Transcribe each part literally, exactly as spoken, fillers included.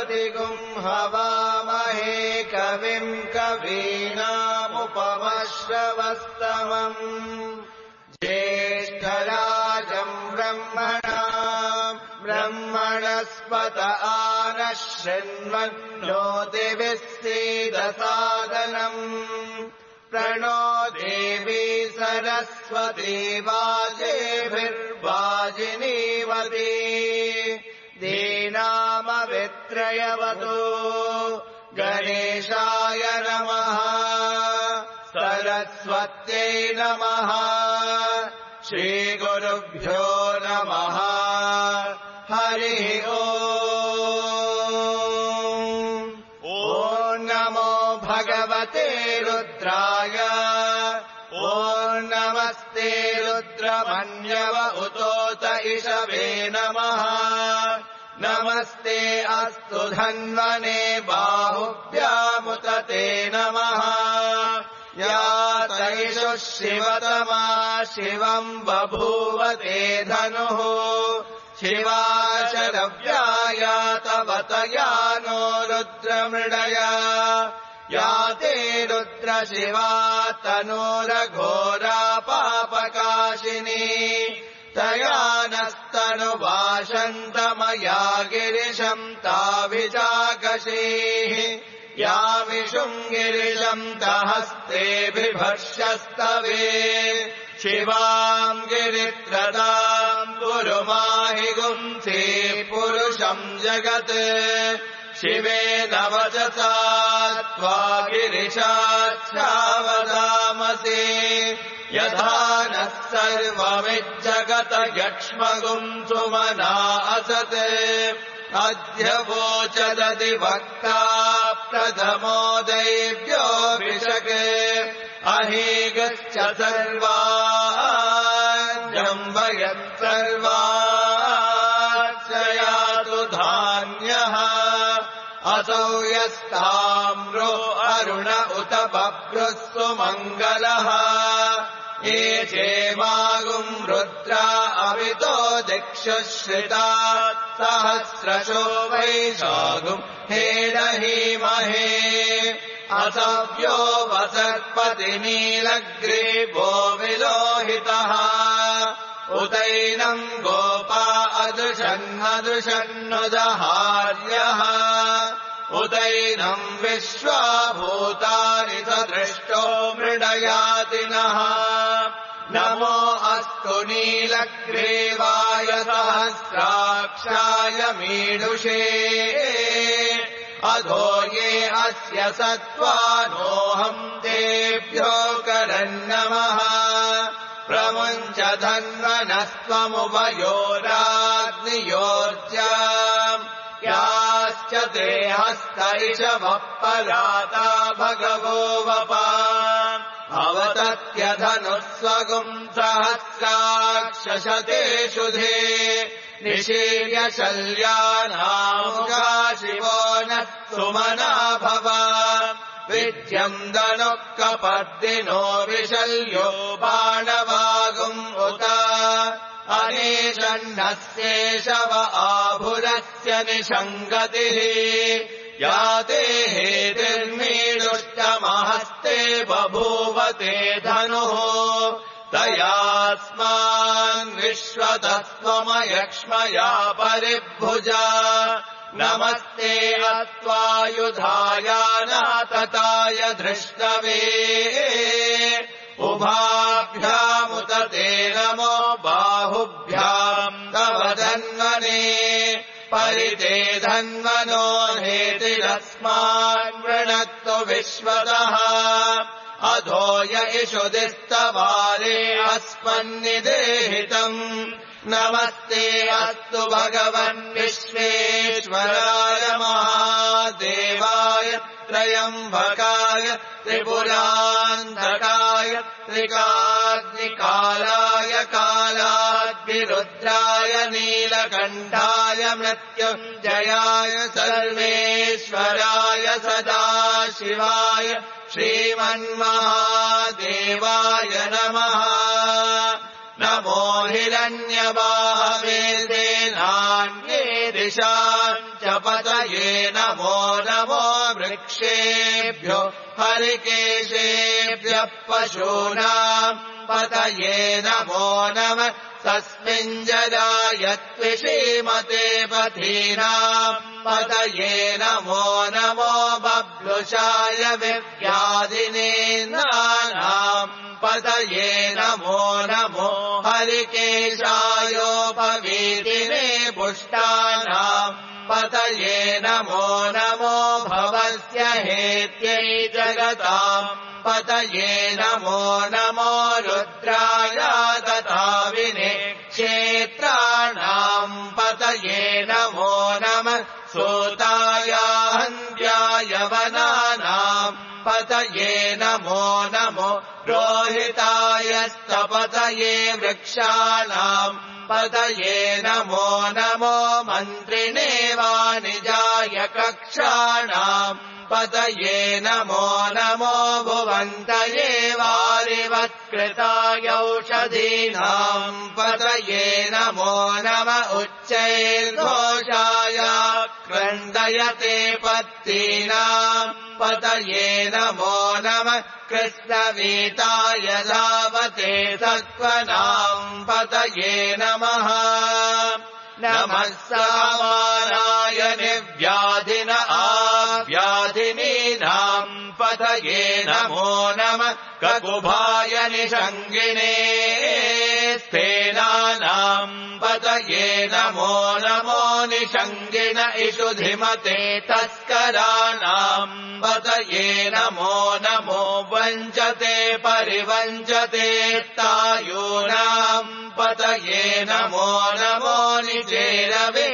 बृहस्पतिगुं हवामहे कविम् कवीनामुपमश्रवस्तमम् ज्येष्ठराजम् ब्रह्मणाम् ब्रह्मणस्पत आनः शृण्वन्नोतिभिः सीदसादनम् प्रणो देवी सरस्वती वाजेभिर्वाजिनीवती दीनामवित्रयवतु गणेशाय नमः सरस्वत्यै नमः श्रीगुरुभ्यो नमः हरिः ओम् ॐ नमो भगवते रुद्राय ॐ नमस्ते रुद्रमन्यव उतोत इषवे नमः नमस्ते अस्तु धन्वने बाहुभ्यामुत ते नमः या तैषुः शिवतमा शिवम् बभूव ते धनुः शिवा शरव्याया तव तया नो रुद्रमृडया या ते रुद्रशिवा तनूरघोरा पापकाशिनी तया नस्तनुवाशन्तमया गिरिशम् ताविजाकशीः या विशुम् गिरिशम् तहस्ते बिभर्षस्तवे शिवाम् गिरित्रताम् कुरु माहि गुंसि पुरुषम् जगत् शिवेन वचसा त्वा गिरिशाच्छावदामसि यथा नः सर्वमिज्जगत यक्ष्मगुम् सुमना असत् अद्य वोचदति वक्ता प्रथमो दैव्योऽभिषक् अहि गच्छ सर्वान् सर्वाश्रयातु धान्यः असौ यस्ताम्रो अरुण उत बभ्रुः सुमङ्गलः ये चेमागुम् रुद्रा अवितो दिक्षुश्रिता सहस्रशो वैशागुम् हेडहीमहे असव्यो वसत्पतिनीलग्रीवो विलोहितः उतैनम् गोपा अदृशन्नदृशन्नुदहार्यः उतैनम् विश्वाभूतानि सदृष्टो मृडयातिनः नमो अस्तु नीलग्रीवाय सहस्राक्षाय मीडुषे अधो ये अस्य सत्त्वानोऽहम् तेभ्यो करन्नमः प्रमुञ्च धन्वनस्त्वमुभयोराग्नियोर्जाम् याश्च ते हस्तैषवः पराता भगवो वपा अवतत्यधनुः स्वगुम् सहस्राक्षशतेषु धे निशीर्य शल्यानामुखा शिवो नः सुमना भव विद्यम् दनुः कपर्दिनो विशल्यो बाणवागुम् उत अनेषण्णस्येषव आभुरस्य निषङ्गतिः याते हेतिर्मीडुष्टमहस्ते बभूवते धनुः तयास्मान् विश्वतस्त्वमयक्ष्मया परिभुजा नमस्ते अत्वायुधायानातताय धृष्टवे उभाभ्यामुत ते नमो बाहुभ्याम् तव धन्वने परिते धन्वनो हेतिरस्मान् वृणक्तु विश्वतः अधो य इषुदिस्तवारे अस्मन्निदेहितम् नमस्ते अस्तु भगवन् विश्वेश्वराय महादेवाय त्रयम्बकाय त्रिपुरान्तकाय त्रिकाग्निकालाय कालाग्निरुद्राय नीलकण्ठाय मृत्युञ्जयाय सर्वेश्वराय सदाशिवाय श्रीमन्महादेवाय नमः। नमो हिरण्यबाहवे नान्ये दिशाम् च पतये नमो नमो वृक्षेभ्यो हरिकेशेभ्यः पशूनाम् पतये नमो नमः तस्मिञ्जलाय त्विषीमते पथीनाम् पतये नमो नमो बभ्रुषाय विव्याधिनेन्द्राणाम् पतये नमो नमो हरिकेशायोपवीतिने पुष्टानाम् पतये नमो नमो भवस्य हेत्यै जगताम् पतये नमो नमो रुद्राय तथा विने क्षेत्राणाम् पतये नमो नमः सूताय हन्त्याय वनानाम् पतये नमो नमो रोहिताय स्तपतये वृक्षाणाम् पतये नमो नमो मन्त्रिणे वाणिजाय कक्षाणाम् पतये नमो नमो भुवन्तये वारिवत्कृताय औषधीनाम् पतये नमो नम उच्चैर्घोषाय क्रन्दयते पत्तीनाम् पतये नमो नमः कृष्णवीताय धावते सत्त्वनाम् पतये नमः नमः सामानाय निर्व्याधिन आव्याधिनीनाम् पतये नमो नमः ककुभाय निषङ्गिणे स्थेनानाम् पतये नमो नमो निषङ्गिण इषुधिमते तस्कराणाम् पतये नमो नमो वञ्चते परिवञ्चते तायूनाम् पतये नमो नमो निचेरवे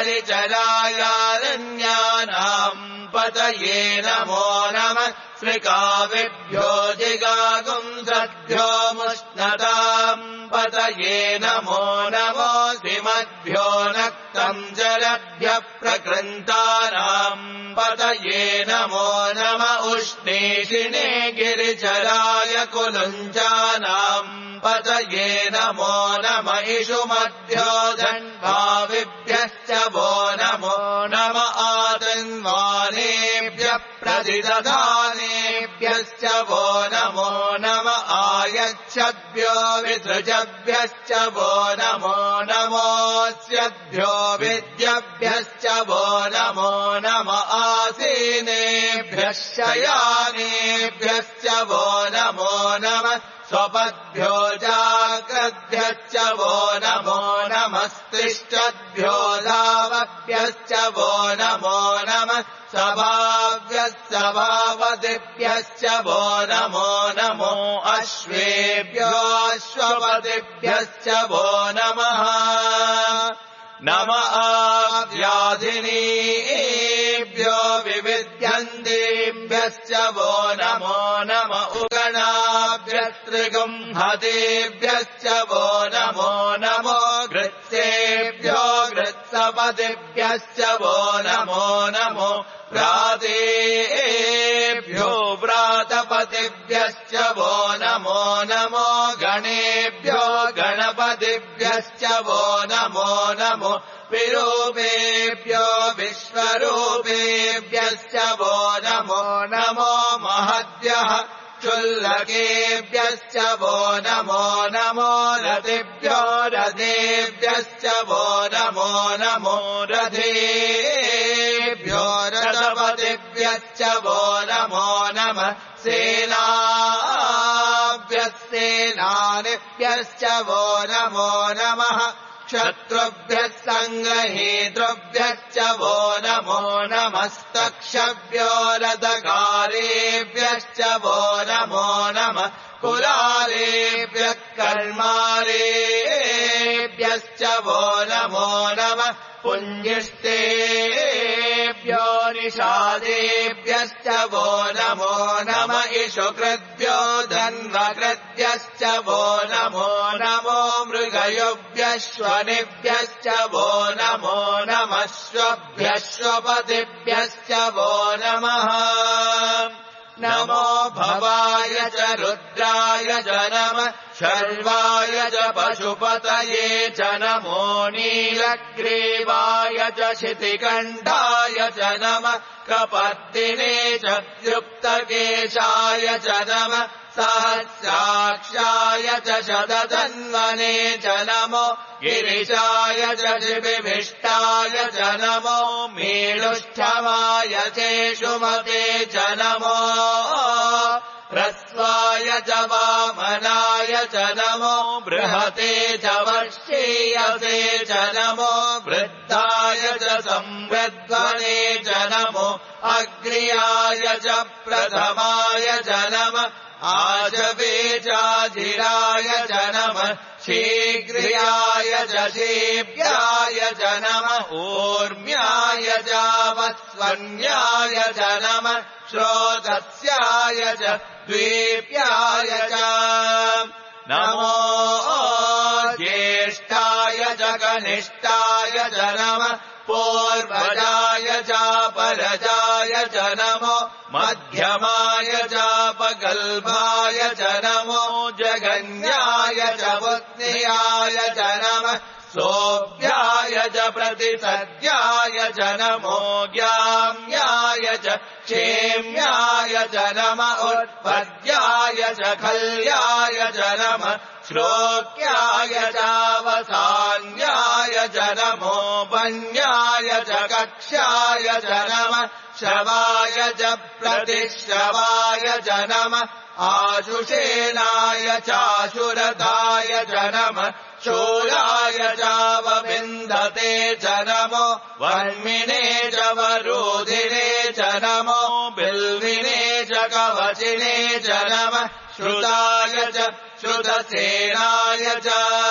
परिचरायारण्यानाम् पतये नमो नमः श्रिकाविभ्यो जिगागुंसद्भ्यो मुष्णताम् पतये नमो नमो सिमद्भ्यो नक्तम् जलभ्यः प्रकृन्तानाम् पतये नमो नम उष्णीषिणे गिरिचराय कुलुञ्जानाम् पतये नमो नम इषुमध्यो धन्वाविभ्यश्च वो नमो नम आतन्वानेभ्यः प्रतिदधानेभ्यश्च वो नमो नम आयच्छद्भ्यो विसृजभ्यश्च वो नमो नमोऽस्यद्भ्यो विद्यभ्यश्च वो नमो नम आसीनेभ्यः शयानेभ्यश्च वो नमो नमः स्वपद्भ्यो जाग्रद्भ्यश्च वो नमो नमस्तिष्ठद्भ्यो धावभ्यश्च वो नमो नमः सभाभ्यः सभावदिभ्यश्च वो नमो नमो अश्वेभ्यो अश्वपदिभ्यश्च वो नमः नम आव्याधिनीभ्यो विविध्यन्तेभ्यश्च वो नमो नम उगणाभ्यस्त्रिगुंहतेभ्यश्च वो नमो नमो घृत्सेभ्यो घृत्सपदिभ्यश्च वो नमो नमो व्रातेभ्यो व्रातपतिभ्यश्च वो नमो नमो गणेभ्यो गणपतिभ्यश्च वो नमो नमो विरूपेभ्यो विश्वरूपेभ्यश्च वो नमो नमो महद्भ्यः चुल्लकेभ्यश्च वो नमो नमो रथेभ्यो रथेभ्यश्च वो नमो नमो रथेभ्यो रथपतिभ्यश्च वो नमो नमः सेनाभ्यस्तेनानिभ्यश्च वो नमो नमः शत्रुभ्यः सङ्ग्रहेतृभ्यश्च वो नमो नमस्तक्षभ्यो रथकारेभ्यश्च वो नमो नमः कुलालेभ्यः कर्मारेभ्यश्च वो नमो नमः पुञ्जिष्टेभ्यो निषादेभ्यश्च वो नमो नम इषुकृद्भ्यो धन्वकृद्भ्यश्च वो नमो नमो मृगयुभ्यश्वनिभ्यश्च वो नमो नमश्वभ्यश्वपतिभ्यश्च वो नमः नमो भवाय च रुद्राय च नमः शर्वाय च पशुपतये च नमो नीलग्रीवाय च शितिकण्ठाय च नमः कपर्दिने च युक्तकेशाय च नमः सहस्राक्षाय च शतधन्वने च नमो गिरिशाय च शिबिभिष्टाय च नमो मीळुष्ठमाय चेषुमते च नमो ह्रस्वाय च वामनाय च नमो बृहते च वर्षीयसे च नमो वृद्धाय च संवृद्ध्वने च नमो अग्र्याय च प्रथमाय च नमः आजवे चाजिराय च नमः शीघ्र्याय च शीभ्याय च नमः ऊर्म्याय च वस्वन्याय च नमः श्रोतस्याय च द्वीप्याय च नमो ज्येष्ठाय च कनिष्ठाय च नमः पूर्वजाय च परजाय च नमो मध्यमाय च पगल्भाय च नमो जगन्याय च पुत्न्याय च नमः सोऽभ्याय च प्रतिसद्याय च नमो ज्ञाम्याय च क्षेम्याय च नमः उत्पद्याय च खल्याय च नमः श्लोक्याय चावसान्याय च नमो वन्याय च कक्ष्याय च नमः श्रवाय च प्रतिश्रवाय च नमः आशुषेणाय चाशुरताय च नमः शूलाय चावविन्दते च नमो वर्मिणे च वरोधिने च नमो बिल्विने च कवचिने च नमः श्रुताय च श्रुतसेनाय च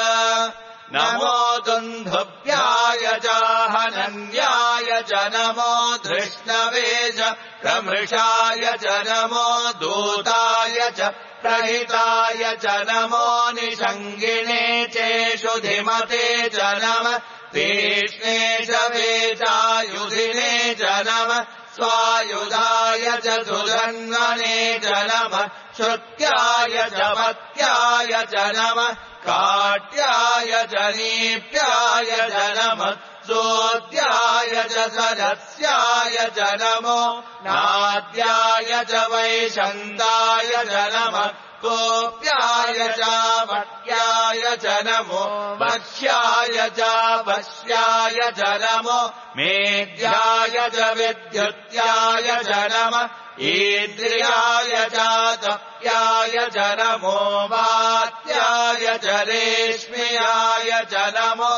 नमो दुन्दुभ्याय च हनन्याय च नमो धृष्णवे च प्रमृषाय च नमो दूताय च प्रहिताय च नमो निषङ्गिणे चेषुधिमते च नमः तीक्ष्णे च वेचायुधिने च नमः स्वायुधाय च सुधन्वने च नमः श्रुत्याय च पत्याय च नमः काट्याय च नीप्याय च नमः सोत्याय च सरस्याय च नमो नाद्याय च वैशन्दाय च नमः कोप्याय च वक्याय च नमो वक्ष्याय च वश्याय च नमो मेद्याय च विद्युत्याय च नमः ईद्रियाय च तप्याय च नमो वात्याय च रेश्म्याय च नमो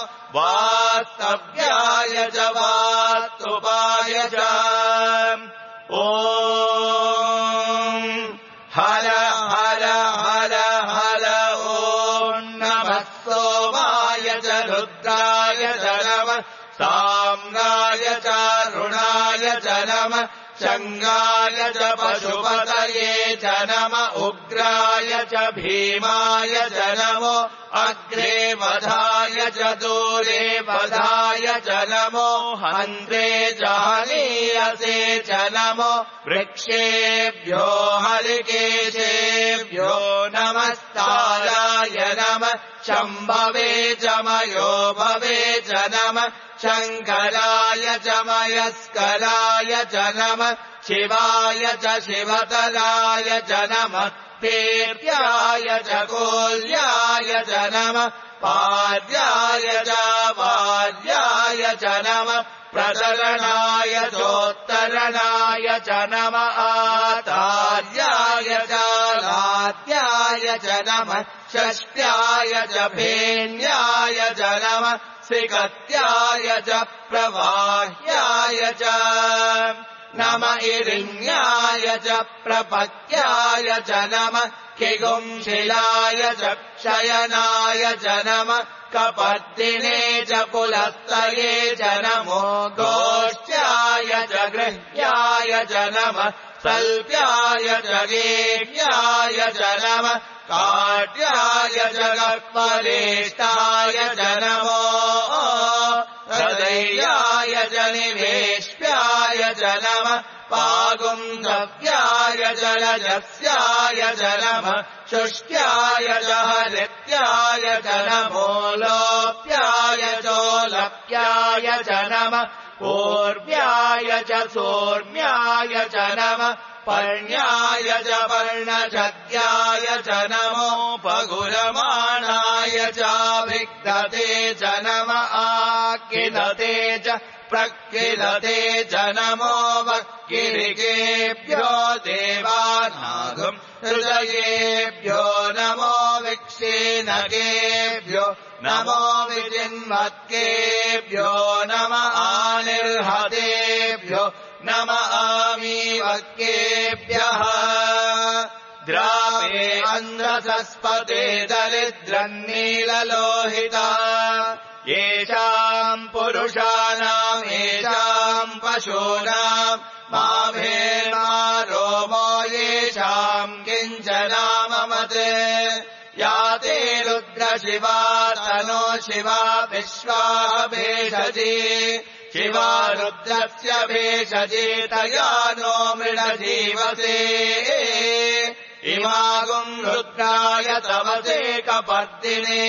वास्तव्याय च वास्तुपाय च ॐ हर हर हर हर ॐ नमः सोमाय च रुद्राय च नमः साम्राय च रुणाय च नमः शङ्गाय च पशुपतये च नमः उग्राय च भीमाय च नमो अग्रे वधाय च दूरे वधाय च नमो हन्त्रे च हनीयसे च नमो वृक्षेभ्यो हरिकेशेभ्यो नमस्ताराय नमः शम्भवे च मयो भवे च नमः शङ्कराय च मयस्कराय च नमः शिवाय च शिवतराय च नमः पेत्याय च कोल्याय च नमः पार्याय च वार्याय च नमः प्रतरणाय चोत्तरणाय च नमः आतार्याय च लात्याय च नमः षष्ट्याय च फेन्याय च नमः सिकत्याय च प्रवाह्याय च नम इरिण्याय च प्रपत्याय च नमः किगुंशिलाय च क्षयनाय च नमः कपर्दिने च पुलस्तये च नमो गोष्ठ्याय च गृह्याय च नमः सल्प्याय च गेह्याय च नमः काट्याय च गर्पलेष्टाय च नमो हृदयाय च निवेश्याय च नमः पागुन्दव्याय जलजस्याय च नमः शुष्ट्याय च हरित्याय च नमो लोप्याय चोलप्याय च नमः पूर्व्याय च सोर्म्याय च नमः पर्ण्याय च पर्णछद्याय च नमो पगुरमाणाय चाभिघ्नते च नमः आकिलते च प्रकिलते च नमो वक्किलिकेभ्यो देवानागम् हृदयेभ्यो नमो विक्षीणकेभ्यो नमो विजिन्वत्केभ्यो नमः आनिर्हतेभ्यो नमः आमीवक्केभ्यः द्रावे अन्ध्रसस्पते दरिद्रन्नीललोहिता येषाम् पुरुषाणाम् येषाम् पशूनाम् माभेर्मा रोमो येषाम् किञ्चनाममते या ते रुद्रशिवा तनो शिवा विश्वाः भेषजी शिवा रुद्रस्य भेषजी तया नो मृडजीवसे इमागुम् रुद्राय तवसे कपर्दिने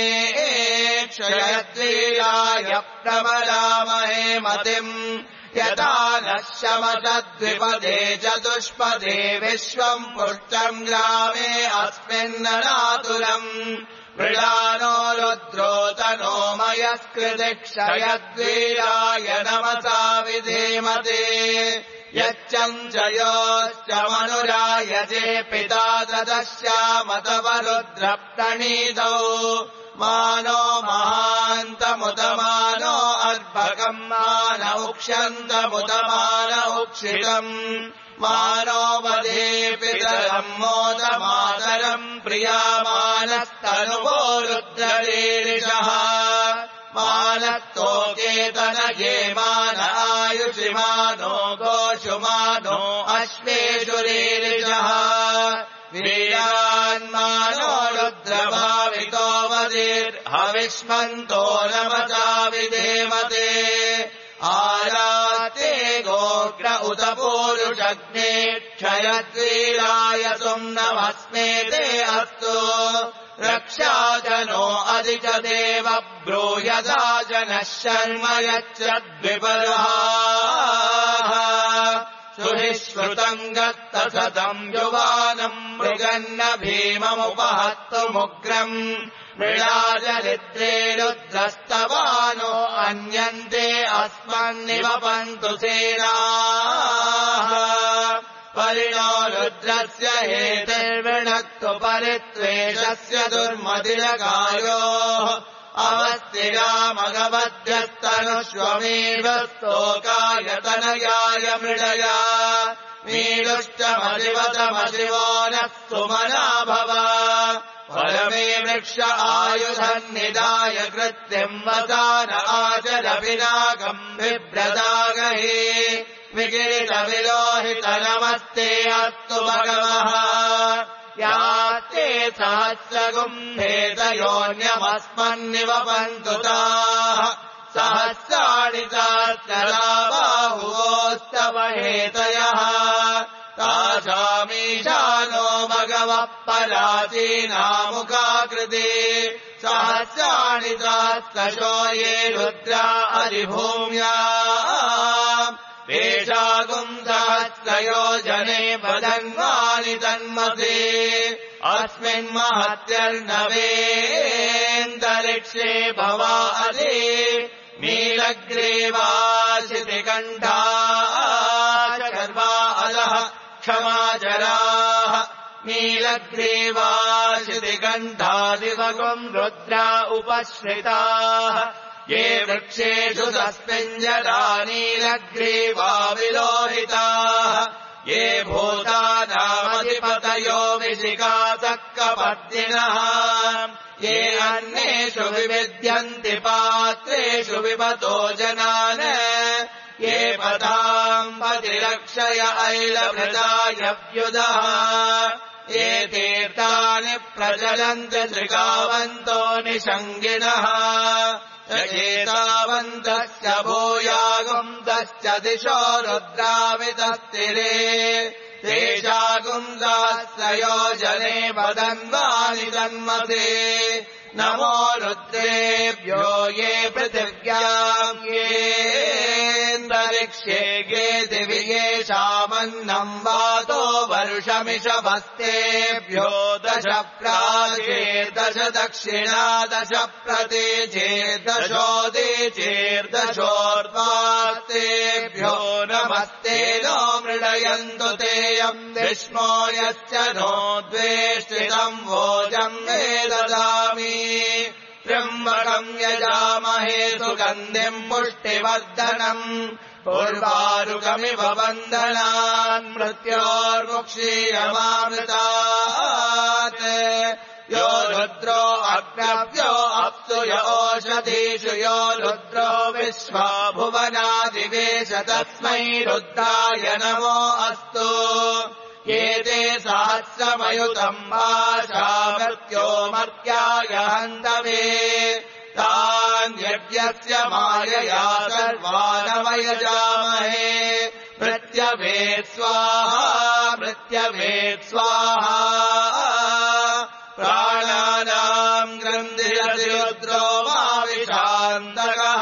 क्षयद्वीराय प्रबलामहे मतिम् यथा नः शमसद्विपदे चतुष्पदे विश्वम् पुष्टम् ग्रामे अस्मिन्ननातुलम् मृडानो रुद्रो तनो मयस्कृति क्षयद्वीराय नमसा विधेमते यच्चम् च योश्च मनुरायजे पिता तदस्यामतवरुद्रप्रणीतौ मानो महान्तमुदमानो अर्भकम् मान उक्ष्यन्तमुदमान उक्षितम् मानो वधे पितरम् मोदमातरम् प्रियामानस्तनुवो रुद्ररीरिषः मानस्तोकेतनये मान आयुषिमानो गोषुमानो अश्वेषुरीरिषः वीरान्मानो रुद्रभावितो वदिर्हविष्मन्तो नमसा विधेमते आराते गोग्र उत पूरुषग्ने क्षयद्वीराय सुम्नमस्मे ते अस्तु रक्षाजनो अधिच देव ब्रूयदा जनः शर्म यच्छद्विपरुहाः सुहिश्रुतम् गत्तसतम् युवानम् मृगन्न भीममुपहत्तुमुग्रम् मृडाजरित्रे रुद्रस्तवानो अन्यन्ते अस्मन्निवपन्तु सेनाः परिणो रुद्रस्य हेतिर्वृणक्तु परित्वेषस्य दुर्मतिरकायोः अवस्थिरामगवद्भ्यस्तनुष्वमेव स्तोकायतनयाय मृडया मीडुष्टमधिवतमधिवो नः सुमना भव परमे वृक्ष आयुधन्निदाय कृत्यम् वसान आचरविनागम् बिभ्रदागहे विकिरितविलोहितनमस्ते अस्तु भगवः यास्ते सहस्रगुम्भेतयोऽन्यमस्मन्निवपन्तु ताः सहस्राणि सहस्रदा बाहुवोस्तव हेतयः तासामीशानो भगवः पराचीनामुखाकृते सहस्राणि सहस्रशो ये रुद्रा अधिभूम्या वेषागुम् सहस्रयोजने वदन्वानि तन्मसे अस्मिन्महत्यर्नवेऽन्तरिक्षे भवा अदे नीलग्रीवाशितिकण्ठा शर्वा अधः क्षमाचराः नीलग्रीवाशितिकण्ठादिवगुम् रुद्रा उपश्रिताः ये वृक्षेषु तस्मिञ्जरा नीलग्रीवा विलोहिताः ये भूतानामधिपतयो विशिखासक्कपद्दिनः ये अन्येषु विविध्यन्ति पात्रेषु विपतो जनान् ये पताम् पतिरक्षय ऐलभृताय व्युदः ये तीर्थानि प्रचलन्ति त्रिकावन्तो निषङ्गिणः एतावन्तश्च भूयागुंसश्च दिशो रुद्रावितस्तिरे तेषागुंसाश्च योजने वदन्वानि तन्मसे नमो रुद्रेभ्यो ये पृथिव्याम् येऽन्तरिक्षे ये दिवि येषामन्नम् वातो वर्षमिषभस्तेभ्यो दश प्राचेर्दश दक्षिणा दश प्रतीचेर्दशोदीचेर्दशोर्ध्वास्तेभ्यो नमस्ते नो मृडयन्तु तेऽयम् विष्णो यश्च नो द्वेष्टितम् भोजम् मे ददामि त्र्यम्बकम् यजामहे सुगन्धिम् पुष्टिवर्धनम् पूर्वारुकमिव वन्दनान् मृत्योर्मुक्षीयमामृतात् यो रुद्रो अग्रव्यो अप्सु य ओषधीषु यो रुद्रो विश्वा भुवनादिवेश तस्मै रुद्राय नमो अस्तु एते सहस्रमयुतम् भाषा मर्त्यो मर्त्याय हन्तवे तान् यज्ञस्य मायया सर्वानवयजामहे मृत्यवेत् स्वाहा मृत्यवेत् स्वाहा प्राणानाम् ग्रन्थिरसि रुद्रो मा विशान्तकः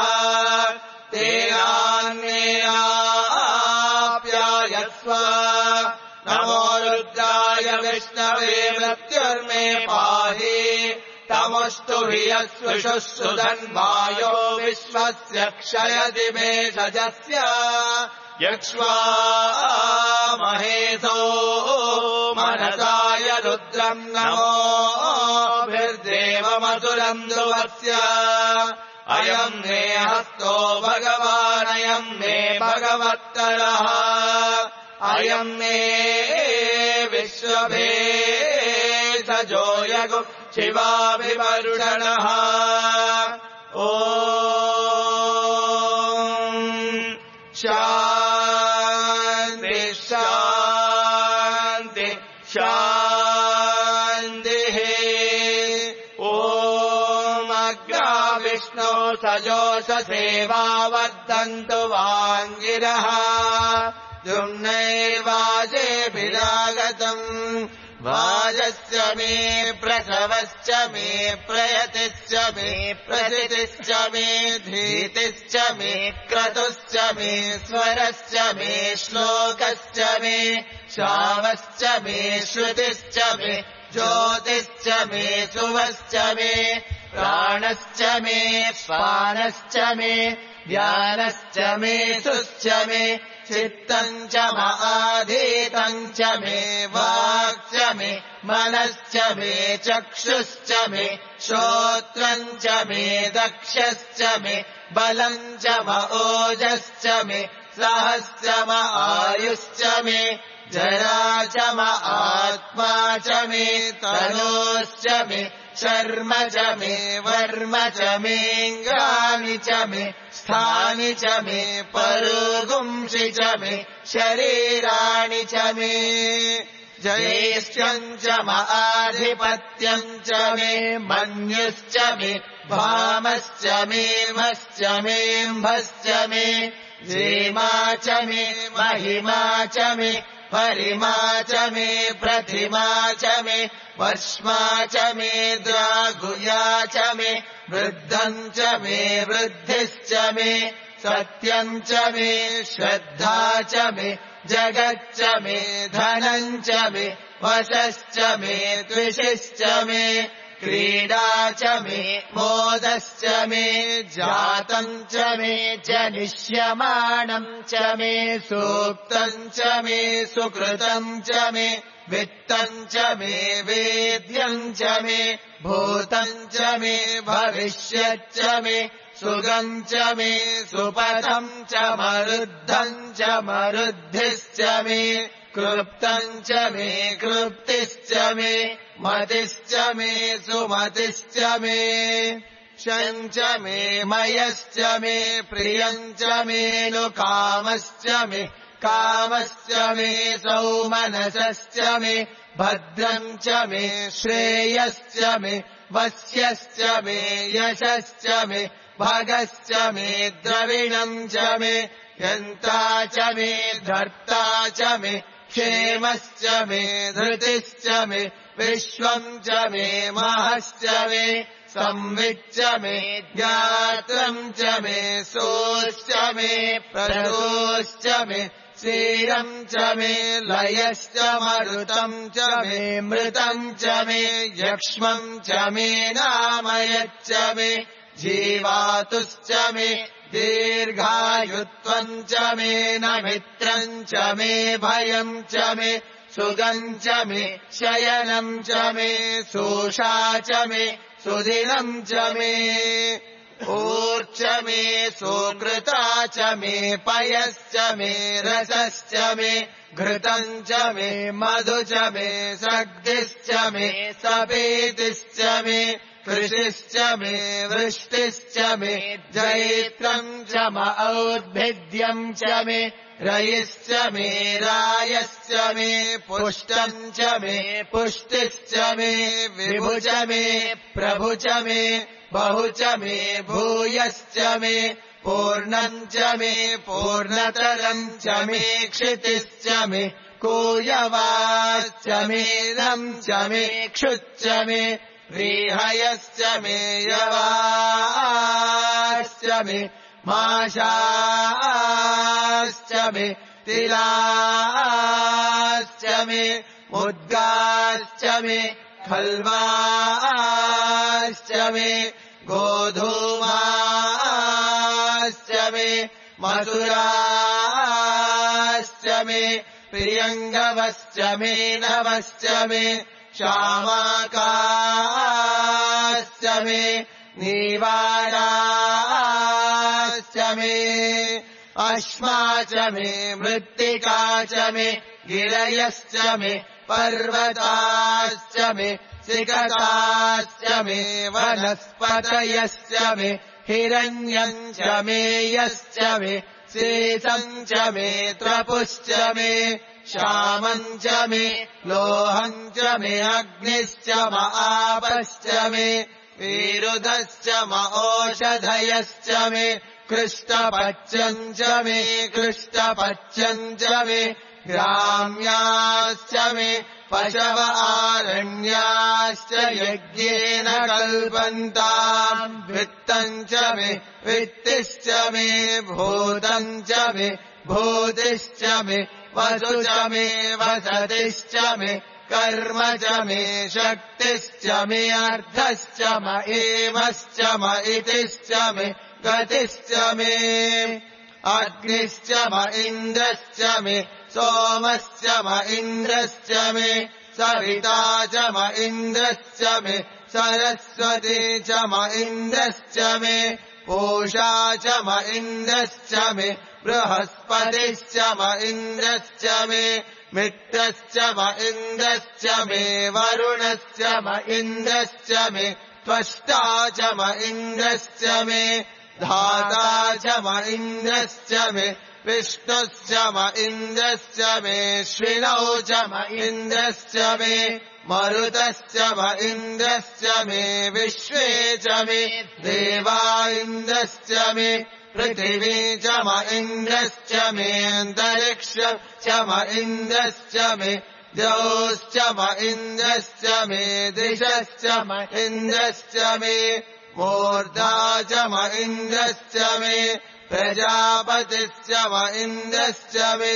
तेनान्येनाप्यायस्व नमो रुद्राय विष्णवे मृत्युर्मे पाहि तमुष्टु ह्रियस्वशुः सुधन्वायो विश्वस्य क्षयति मे शजस्य यक्ष्वा महेशो मनसाय रुद्रम् नमोभिर्देवमसुरम् ध्रुवस्य अयम् मे हस्तो भगवानयम् मे भगवत्तरः अयम् मे विश्वभेषजो यगु शिवाभिवर्षणः ॐ शान्ति शान्ति शान्तिः ॐ अग्रा विष्णो सजोषसेवा वर्धन्तु वाङ्गिरः दुम्नैर्वाजेभिरागतम् वाजस्य मे प्रसवश्च मे प्रयतिश्च मे प्रसितिश्च मे धीतिश्च मे क्रतुश्च मे स्वरश्च मे श्लोकश्च मे श्रावश्च मे श्रुतिश्च मे ज्योतिश्च मे सुवश्च मे प्राणश्च मे स्वानश्च मे ध्यानश्च मे सुश्च मे चित्तम् च महाधीतम् च मे वाक् च मे मनश्च मे चक्षुश्च मे श्रोत्रम् च मे दक्षश्च मे बलम् च ओजश्च मे सहश्च आयुश्च मे जरा च आत्मा च मे तनोश्च मे शर्म च मे वर्म च मेऽङ्गानि च मे स्थानि च मे परोगुंसि च मे शरीराणि च मे ज्येष्ठम् च आधिपत्यम् च मे मन्युश्च मे भामश्च मे मश्च मेऽम्भश्च मे जेमा च मे महिमा च मे परिमा च मे प्रतिमा च मे वर्ष्मा च मे द्रागुया च मे वृद्धम् च मे वृद्धिश्च मे सत्यम् च मे श्रद्धा च मे जगच्च मे धनम् च मे वशश्च मे द्विषश्च मे क्रीडा च मे मोदश्च मे जातम् च मे जनिष्यमाणम् च मे सूक्तम् च मे सुकृतम् च मे वित्तम् च मे वेद्यम् च मे भूतम् च मे भविष्यच्च मे सुगम् च मे सुपथम् च मरुद्धम् च मरुद्धिश्च मे कृप्तम् च मे कृप्तिश्च मे मतिश्च मे सुमतिश्च मे शम् च मे मयश्च मे प्रियम् च मे नु कामश्च मे कामश्च मे सौमनसश्च मे भद्रम् च मे श्रेयश्च मे वस्यश्च मे यशश्च मे भगश्च मे द्रविणम् च मे यन्ता च मे धर्ता च मे क्षेमश्च मे धृतिश्च मे विश्वम् च मे महश्च मे संविच्च मे ज्ञात्रम् च मे सोश्च मे प्रदोश्च मे क्षीरम् च मे लयश्च मरुतम् च मे मृतम् च मे यक्ष्मम् च मे नामयच्च मे जीवातुश्च मे दीर्घायुत्वम् च मे नमित्रम् च मे भयम् च मे सुगम् च मे शयनम् च मे सोषा च मे सुदिनम् च मे ऊर्च मे सुकृता च मे पयश्च मे रसश्च मे घृतम् च मे मधु च मे सग्धिश्च मे सपेतिश्च मे कृषिश्च मे वृष्टिश्च मे जैत्रम् च म औद्भिद्यम् च मे रयिश्च मे रायश्च मे पुष्टम् च मे पुष्टिश्च मे विभु च मे प्रभु च मे बहु च मे भूयश्च मे पूर्णम् च मे पूर्णतरम् च मे क्षितिश्च मे कूयवाश्च मे रम् च मे क्षुच्च मे व्रीहयश्च मे यवाश्च मे माशाश्च मे तिलाश्च मे मुद्गाश्च मे खल्वाश्च मे गोधूमाश्च मे मधुराश्च मे प्रियङ्गवश्च मे नवश्च मे श्यामाकाश्च मे नीवाराश्च मे अश्मा च मे मृत्तिका च मे गिरयश्च मे पर्वताश्च मे सिकताश्च मे वनस्पतयश्च मे हिरण्यम् च मे यश्च मे शेषम् च मे त्रपुश्च मे श्यामम् च मे लोहम् च मे अग्निश्च म आपश्च मे विरुधश्च म ओषधयश्च मे कृष्टपच्यम् च मे कृष्टपच्यम् च मे ग्राम्याश्च मे पशव आरण्याश्च यज्ञेन कल्पन्ताम् वित्तम् च मे वित्तिश्च मे भूतम् च मे भूतिश्च मे वसु च मे वसतिश्च मे कर्म च मे शक्तिश्च मे अर्थश्च म एवश्च म इतिश्च मे गतिश्च मे अग्निश्च म इन्द्रश्च मे सोमश्च म इन्द्रश्च मे सविता च म इन्द्रश्च मे सरस्वती च म इन्द्रश्च मे पूषा च म इन्द्रश्च मे बृहस्पतिश्च म इन्द्रश्च मे मित्रश्च म इन्द्रश्च मे वरुणश्च म इन्द्रश्च मे त्वष्टा च म इन्द्रश्च मे धाता च म इन्द्रश्च मे विष्णुश्च म इन्द्रश्च मे श्विनौ च म इन्द्रश्च मे मरुतश्च म इन्द्रश्च मे विश्वे च मे देवा इन्द्रश्च मे पृथिवी च म इन्द्रश्च मे अन्तरिक्ष च म इन्द्रश्च मे द्यौश्च म इन्द्रश्च मे दिशश्च म इन्द्रश्च मे मूर्धा च म इन्द्रश्च मे प्रजापतिश्च म इन्द्रश्च मे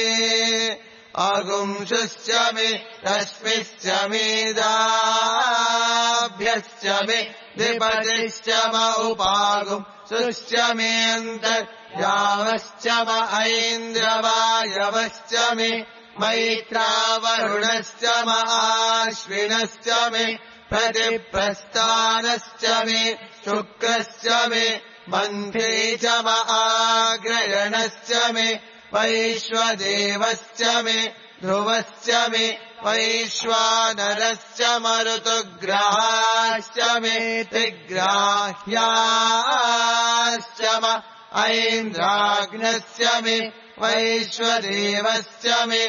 अगुंशुश्च मे रश्मिश्च मे दाभ्यश्च मे द्विपतिश्च म उपागुंशुश्च मे अन्तर्यामश्च म ऐन्द्रवायवश्च मे मैत्रावरुणश्च म आश्विनश्च मे प्रतिप्रस्थानश्च मे शुक्रश्च मे मन्थे च म आग्रयणश्च मे वैश्वदेवश्च मे ध्रुवश्च मे वैश्वानरश्च मरुतुग्राश्च मे त्रिग्राह्याश्च म ऐन्द्राग्नश्च मे वैश्वदेवस्य मे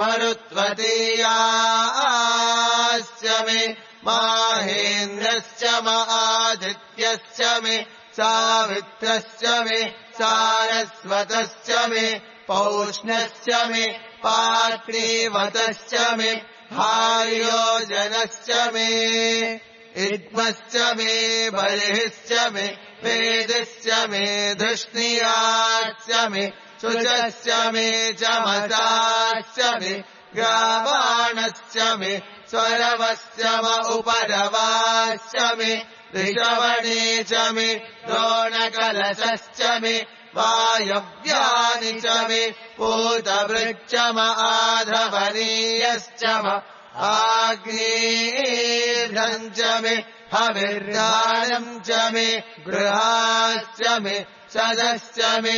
मरुत्वतीयास्य मे माहेन्द्रस्य महादित्यस्य मे सावित्रस्य मे सारस्वतस्य मे पौष्णस्य मे पात्रीवतस्य मे हार्योजनस्य मे इद्मस्य मे बर्हिश्च मे वेदस्य मे धृष्णियास्य मे शुचस्य मे चमसास्य मे ग्रावाणस्य मे स्वरवस्य म उपरवास्य मे ऋषवणे च मे द्रोणकलशश्च मे वायव्यानि च मे पूतवृक्ष म आधवनीयश्च म आग्नेयम् च मे हविर्दानम् च मे गृहाश्च मे सदश्च मे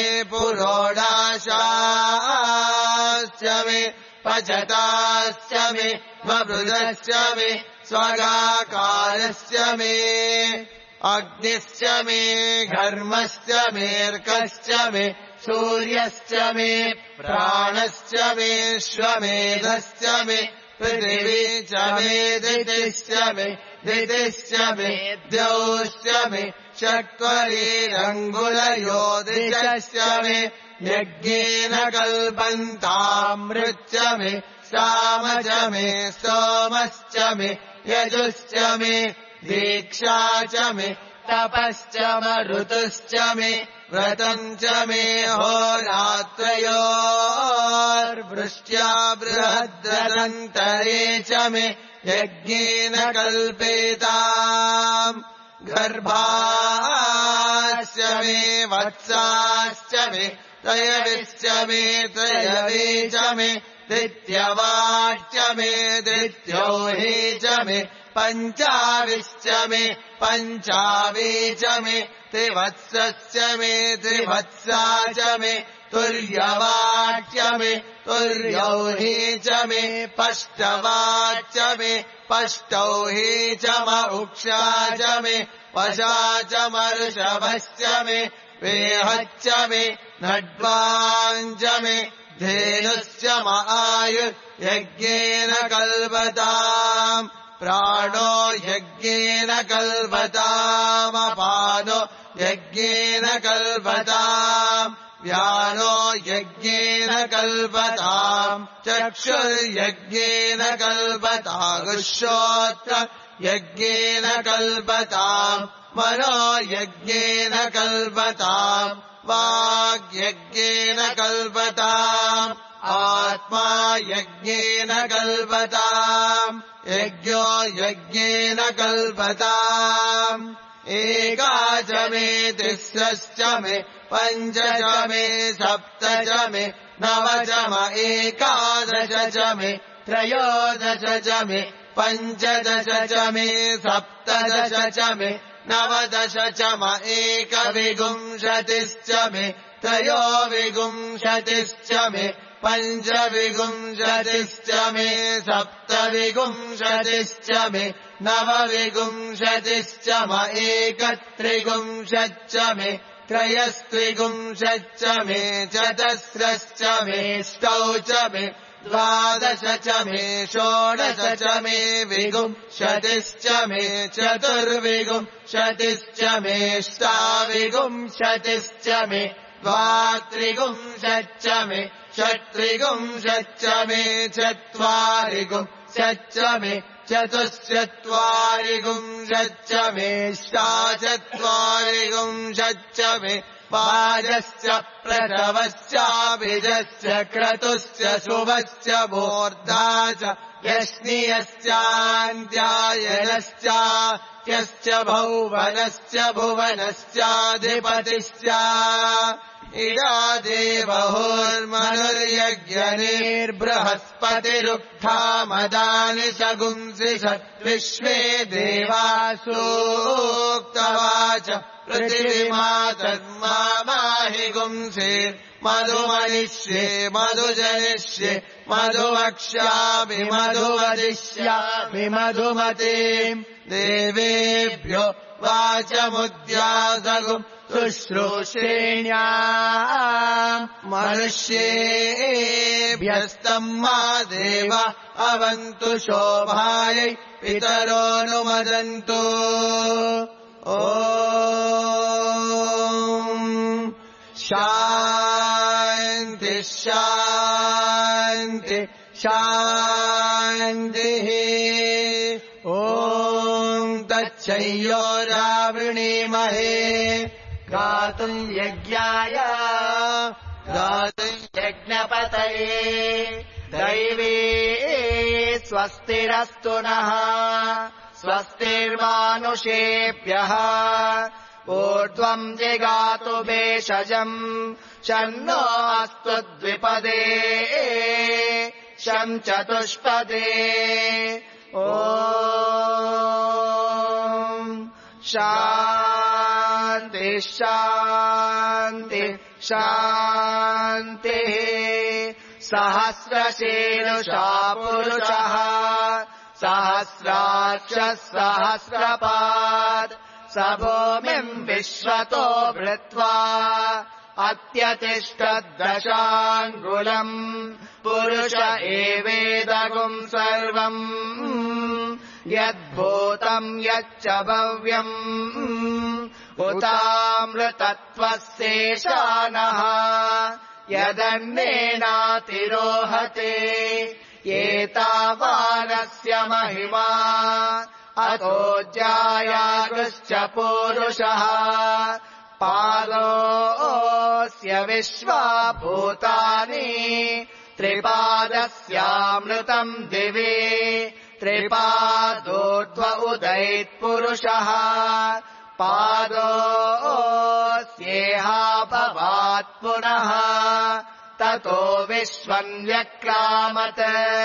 पुरोडाशाश्च मे पचताश्च मे मृदश्च मे स्वगाकारस्य मे अग्निश्च मे घर्मश्च मेऽर्कश्च मे सूर्यश्च मे प्राणश्च मे श्वमेधश्च मे पृथिवी च मे दितिश्च मे दितिश्च मे द्यौश्च मे चत्वरीरङ्गुलयोदिश्च मे यज्ञेन कल्पन्तामृच्च मे साम च मे सोमश्च मे यजुश्च मे दीक्षा च मे तपश्च मरुतुश्च मे व्रतम् च मे होरात्रयोर्वृष्ट्या बृहद्रदन्तरे च मे यज्ञेन कल्पेताम् गर्भाश्च मे वत्साश्च मे त्रयविश्च मे त्रयवे च मे दित्यवाच्च मे दित्योहि च मे पञ्चाविश्च मे पञ्चावी च मे त्रिवत्सश्च मे त्रिवत्सा च मे तुर्यवाच्च मे तुर्यौहि च मे पष्टवाच्च मे पष्टौहि च म उक्षा च मे वशा च मर्षभश्च मे वेहच्च मे नड्वाञ्च मे धेनुश्च म आयुर्यज्ञेन कल्पताम् प्राणो यज्ञेन कल्पतामपानो यज्ञेन कल्पताम् व्यानो यज्ञेन कल्पताम् चक्षुर्यज्ञेन कल्पतागुश्रोत्र यज्ञेन कल्पताम् मनो यज्ञेन कल्पताम् वाग्यज्ञेन कल्पताम् आत्मा यज्ञेन कल्पताम् यज्ञो यज्ञेन कल्पताम् एका च मे तिस्रश्च मे पञ्च च मे सप्त च मे नव च म एकादश च मे त्रयोदश च मे पञ्चदश च मे सप्तदश च मे नवदश च म एकविंशतिश्च मे त्रयोविंशतिश्च मे पञ्चविंशतिश्च मे सप्तविंशतिश्च मे नवविंशतिश्च म एकत्रिंशच्च मे त्रयस्त्रिंशच्च मे चतस्रश्च मे ष्टौ च मे द्वादश च मे षोडश च मे विंशतिश्च मे चतुर्विंशतिश्च मे ष्टाविंशतिश्च मे द्वात्रिंशच्च मे षट्त्रिंशच्च मे चत्वारिंशच्च मे चतुश्चत्वारिंशच्च मे षाचत्वारिंशच्च मे वाजश्च प्रथवश्चाभिजश्च क्रतुश्च शुभश्च मूर्धा च यष्णियश्चान्त्यायनश्च यश्च भौवनश्च भुवनश्चाधिपतिश्च इडा देवहोर्मनुर्यज्ञनिर्बृहस्पतिरुक्था मदानि शगुंसि विश्वे देवासूक्तवाच पृथिवीमातर्मा माहि गुंसे मधुमनिष्ये मधुजनिष्ये मधुवक्ष्यामि मधुवदिष्यामि मधुमतीम् देवेभ्यो वाचमुद्यासगुम् शुश्रूषेण्याम् मनुष्येभ्यस्तम् मा देव अवन्तु शोभायै पितरोऽनुमदन्तु ॐ शान्ति शान्ति शान्तिः ॐ तच्छय्यो रावणीमहे गातुम् यज्ञाय गातुम् यज्ञपतये दैवी स्वस्तिरस्तु नः स्वस्तिर्मानुषेभ्यः ऊर्ध्वम् जिगातु भेषजम् शन्नो अस्तु द्विपदे शं चतुष्पदे ॐ शान्ति शान्ति शान्तिः सहस्रशीर्षा पुरुषः सहस्राक्षः सहस्रपात् स भूमिम् विश्वतो भृत्वा अत्यतिष्ठद्दशाङ्गुलम् पुरुष एवेदगुम् सर्वम् यद्भूतम् यच्च भव्यम् उतामृतत्वस्येषानः यदन्नेनातिरोहते एतावानस्य महिमा अतो ज्यायागुश्च पूरुषः पादोऽस्य विश्वाभूतानि त्रिपादस्यामृतम् दिवे त्रिपादोर्ध्व उदैत्पुरुषः पादोऽस्येहाभवात् पुनः ततो विश्वम् व्यक्रामत्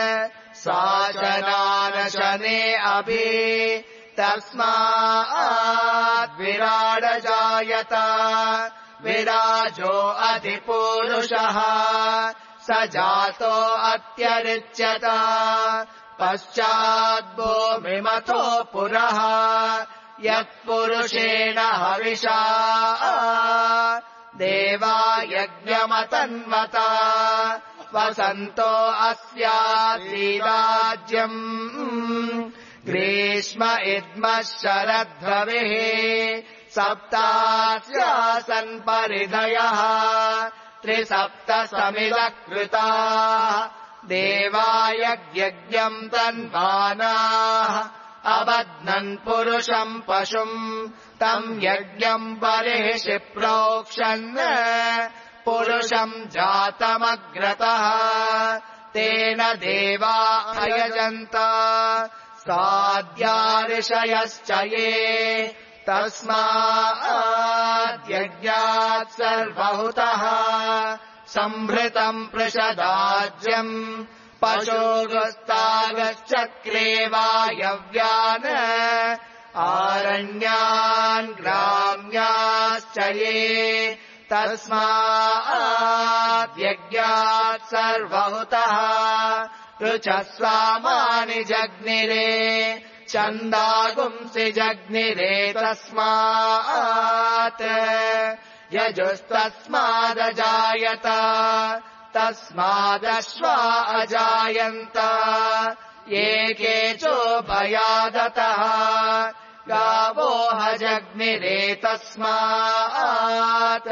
शासनानशने अभि तस्माद् विराडजायत विराजो अधिपूरुषः स जातो अत्यरिच्यत पश्चाद्भूमिमथो पुरः यत्पुरुषेण हविषा देवा यज्ञमतन्वता वसन्तो अस्यासीराज्यम् ग्रीष्म इद्मः शरद्रविः सप्तास्यासन् परिधयः त्रिसप्त समिदकृताः देवा यज्ञम् तन्वानाः अबध्नन् पुरुषम् पशुम् तम् यज्ञम् बर्हिषि प्रोक्षन् पुरुषम् जातमग्रतः तेन देवा अयजन्त साद्या ऋषयश्च ये तस्माद्यज्ञात् सर्वहुतः सम्भृतम् पृषदाज्यम् पशोगस्तागश्चक्रे वायव्यान् आरण्यान् ग्राम्याश्च ये तस्माद्यज्ञात् सर्वहुतः ऋचस्वामानि जग्निरे छन्दागुंसि जग्निरे तस्मात् यजुस्तस्मादजायत तस्मादश्वा अजायन्त ये केचोभयादतः गावो हजग्निरे तस्मात्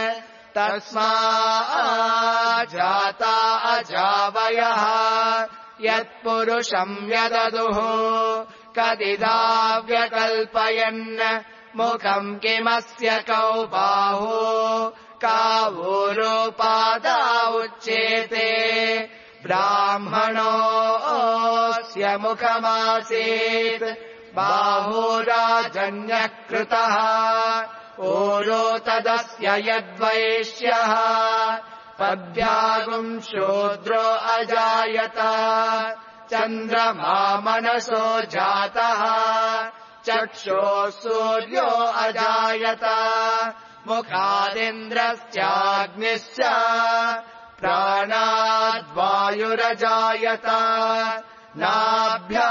तस्माज्जाता अजावयः यत्पुरुषम् व्यददुः कदिदाव्यकल्पयन् मुखम् किमस्य कौ बाहु कावोरोपादा उच्येते ब्राह्मणोऽस्य मुखमासीत् बाहुराजन्यः कृतः ओरो तदस्य यद्वैश्यः पद्भ्यागुम् शूद्रो अजायत चन्द्रमा मनसो जातः चक्षुः सूर्यो अजायत मुखादिन्द्रश्चाग्निश्च प्राणाद्वायुरजायत नाभ्या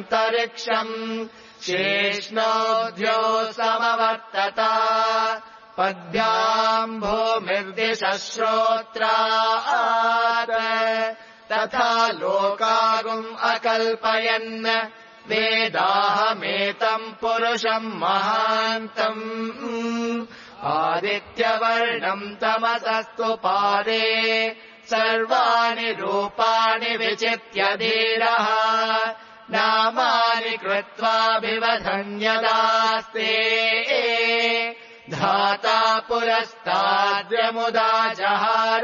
आसीदन्तरिक्षम् शेष्णोऽध्यो समवर्तत पद्भ्याम् भूमिर्दिशः श्रोत्रात् तथा लोकागुम् अकल्पयन् वेदाहमेतम् पुरुषम् महान्तम् आदित्यवर्णम् तमसस्तु पादे सर्वाणि रूपाणि विचित्य धीरः नामानि कृत्वाभिवधन्यदास्ते धाता पुरस्ताद्यमुदा जहार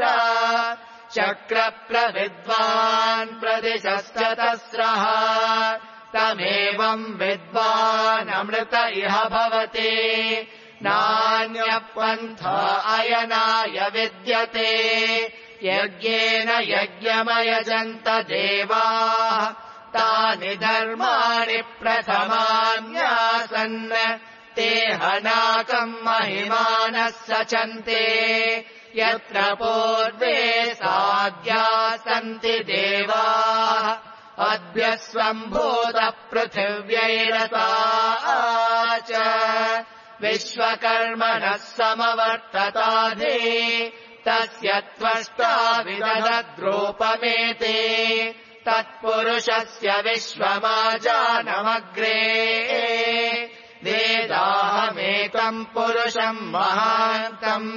चक्रप्रविद्वान् प्रदिशश्चतस्रः तमेवम् विद्वानमृत इह भवति नान्यः पन्था अयनाय विद्यते यज्ञेन यज्ञमयजन्त देवाः तानि धर्माणि प्रथमान्यासन् ते हनाकम् महिमानः सचन्ते यत्र पूर्वे साध्याः सन्ति देवाः अद्यस्वम्भूतः पृथिव्यैरसा च विश्वकर्मणः समवर्तताधे तस्य त्वष्टा विदधद्रूपमेते तत्पुरुषस्य विश्वमाजानमग्रे वेदाहमेतम् पुरुषम् महान्तम्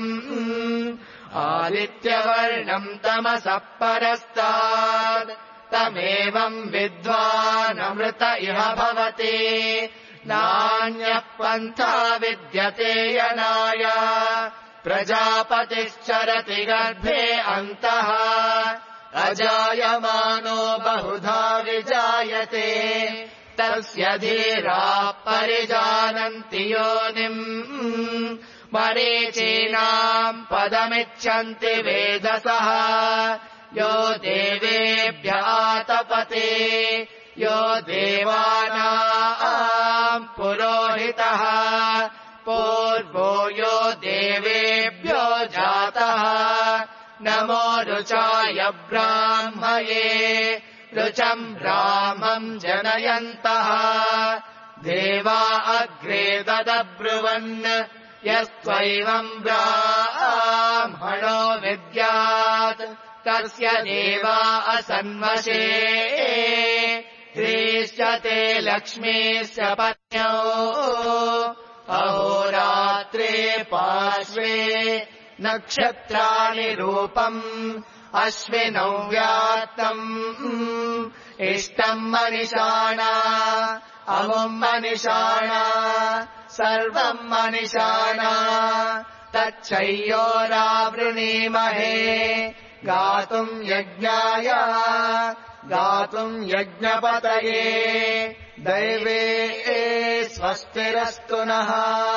आदित्यवर्णम् तमसः परस्तात् तमेवम् विद्वानमृत इह भवति नान्यः पन्था विद्यते यनाय प्रजापतिश्चरति गर्भे अन्तः अजायमानो बहुधा विजायते तस्य धीराः परिजानन्ति योनिम् मरीचीनाम् पदमिच्छन्ति वेदसः यो देवेभ्य आतपते यो देवानाम् पुरोहितः पूर्वो यो देवेभ्यो जातः नमो रुचाय ब्राह्मये रुचम् ब्राह्मम् जनयन्तः देवा अग्रे तदब्रुवन् यस्त्वैवम् ब्राह्मणो विद्यात् तस्य देवा असन्वशे ह्रीश्च ते लक्ष्मीश्च पत्न्यौ अहोरात्रे पार्श्वे नक्षत्राणि रूपम् अश्विनौ व्यात्तम् इष्टम् मनिषाणा अमुम् मनिषाणा सर्वम् मनिषाणा तच्छय्योरावृणीमहे गातुम् यज्ञाय गातुम् यज्ञपतये दैवे स्वस्तिरस्तु नः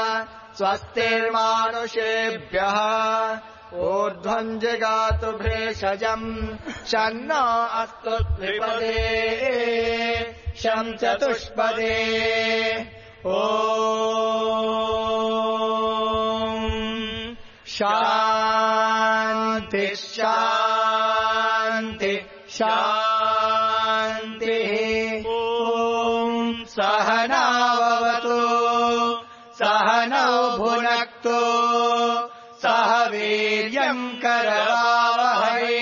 स्वस्तिर्मानुषेभ्यः ऊर्ध्वम् जिगातु भेषजम् शन्नो अस्तु द्विपदे शं चतुष्पदे ॐ शान्ति शान्ति शान्तिः ॐ सहनावतु सहनौ भुनक्तु सह वीर्यम् करवावहै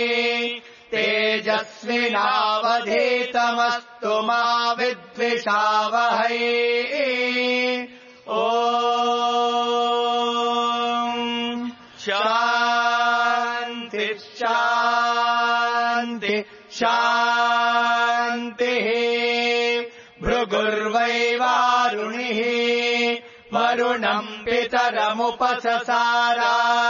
तेजस्विनावधीतमस्तु मा विद्विषावहै ॐ शान्ति शान्ति शान्तिः भृगुर्वैवारुणिः वरुणम् पितरमुपससार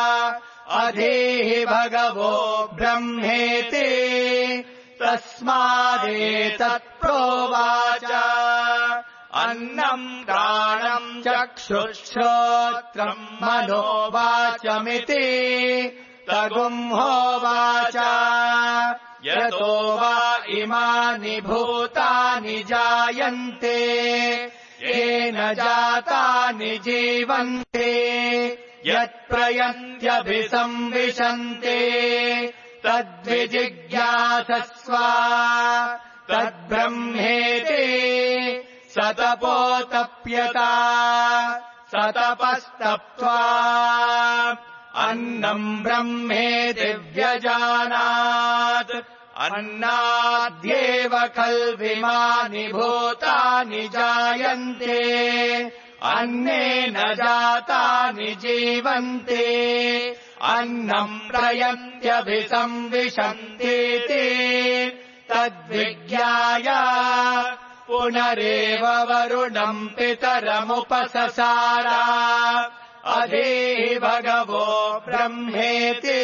अधीहि भगवो ब्रह्मेति तस्मादेतत्प्रोवाच अन्नम् प्राणम् चक्षुश्रोत्रम् मनोवाचमिति तगुम्होवाच यतो वा इमानि भूतानि जायन्ते येन जातानि जीवन्ते यत्प्रयन्त्यभिसंविशन्ते तद्विजिज्ञासस्व तद्ब्रह्मेति स तपोतप्यता सतपस्तप्त्वा अन्नम् ब्रह्मेति व्यजानात् अन्नाद्येव खल्विमानि भूतानि जायन्ते अन्नेन जातानि जीवन्ते अन्नम् प्रयन्त्यभिसंविशन्तीति तद्विज्ञाय पुनरेव वरुणम् पितरमुपससार अधीहि भगवो ब्रह्मेति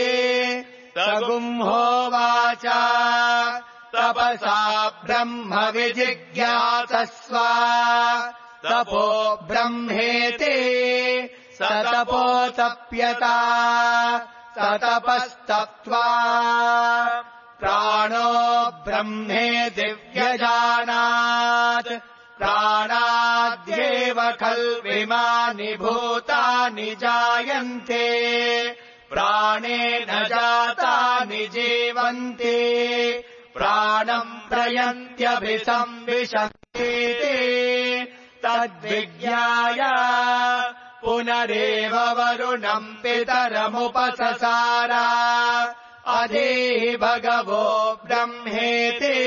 सगुंहोवाच तपसा ब्रह्म विजिज्ञासस्व तपो ब्रह्मेति स तपोतप्यता सतपस्तप्त्वा प्राणो ब्रह्मेति व्यजानात् प्राणाद्येव खल्विमानि भूतानि जायन्ते प्राणेन जातानि जीवन्ते प्राणम् प्रयन्त्यभिसंविशन्तीति तद्विज्ञाय पुनरेव वरुणम् पितरमुपससार अधीहि भगवो ब्रह्मेति